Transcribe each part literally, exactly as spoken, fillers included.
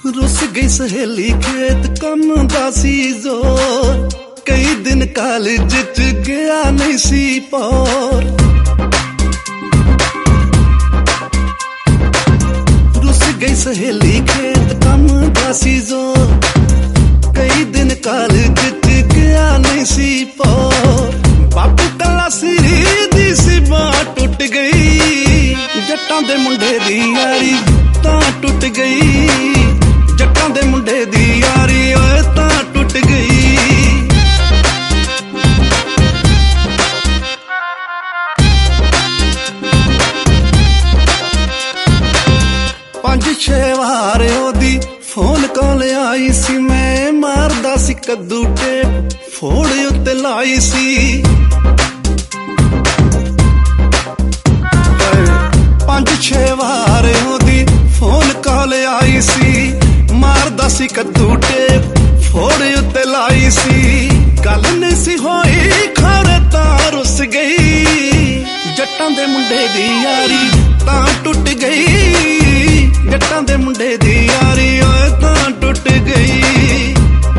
रुस गई सहेली खेत कम दा सी जोर, कई दिन कॉलेज च गया नहीं सी पौर। रुस गई सहेली खेत कम दा सी जोर, कई दिन कॉलेज च गया नहीं सी पौर। बापू कला सिरी दी सी बांह टुट गई, जट्टां दे मुंडे दी यारी तां टुट गई, जट्टां दे मुंडे दी यारी ओए तां टुट गई। पंज छे वार ओदी फोन कॉल आई सी, मैं मारदा सी कद्दू टेप फोड़ उत्ते लाई सी। पंज छे वार ओदी फोन कॉल आई सी, मारदा सी कद्दू टेप फोड़ उत्ते लाई सी। गल नहीं सी होई खरे तां रुस गई, जट्टां दे मुंडे दी यारी तां टुट गई, जट्टां दे मुंडे दी यारी ओए तां टुट गई।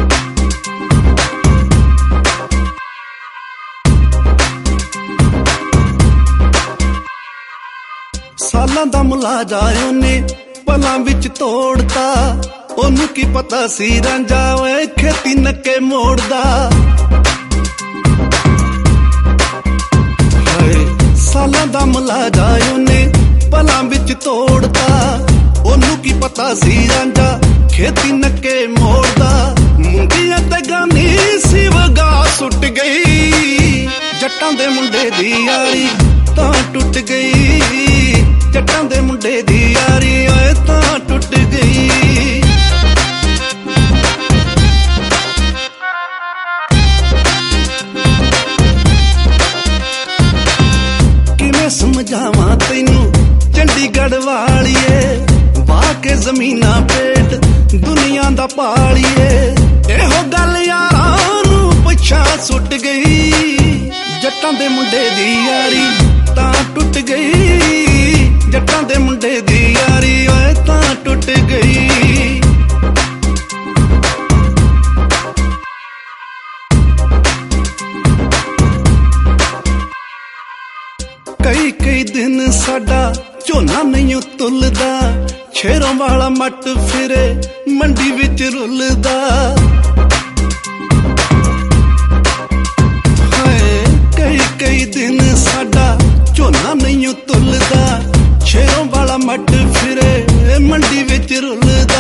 सालां दा मुलाजा ओने पलां विच तोड़ता, ओनू की पता सी रांझा ओए खेती नक्के मोड़दा। सालां दा मुलाजा ओने पलां विच तोड़ता, ओनू की पता सी रांझा खेती नक्के मोड़दा। मुंडियां ते गानी सी वगा सुट गई, जट्टां दे मुंडे दी यारी तां टुट गई, जट्टां दे मुंडे दी यारी ओए तां टुट गई। किवें समझावां तैनू चंडीगढ़ वालिए, वाह के जमीना पेट दुनिया दा पालिए। एहो गल यारां नू पिछा सुट गई, जट्टां दे मुंडे दी यारी तां टुट गई, जट्टां दे मुंडे दी यारी ओए तां टुट गई। कई कई दिन साडा झोना नहीं तुलदा, शेरों वाला मट फिरे मंडी विच रुलदा। कई कई दिन साडा झोना नहीं तुलदा, शेरों वाला मट फिरे मंडी विच रुलदा।